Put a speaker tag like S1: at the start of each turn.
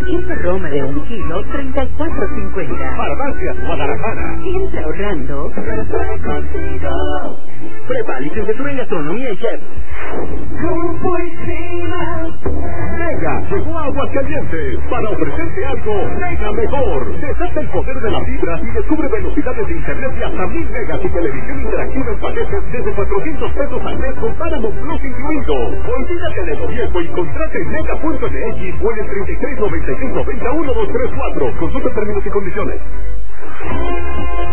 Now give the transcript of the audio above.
S1: Queso Roma de 1 kilo, $34.50.
S2: Farmacias Guadalajara.
S1: Siempre ahorrando.
S2: Prepa, licenciatura en gastronomía y chef. Mega llegó a Aguascalientes para ofrecerte algo mega mejor. Desata el poder de la fibra y descubre velocidades de internet de hasta 1000 megas y televisión interactiva en paquetes desde $400 al mes con Paramount Plus incluido. Olvídate de lo viejo y contrate en mega.mx o en el 33 96 90 1234. Consulta términos y condiciones.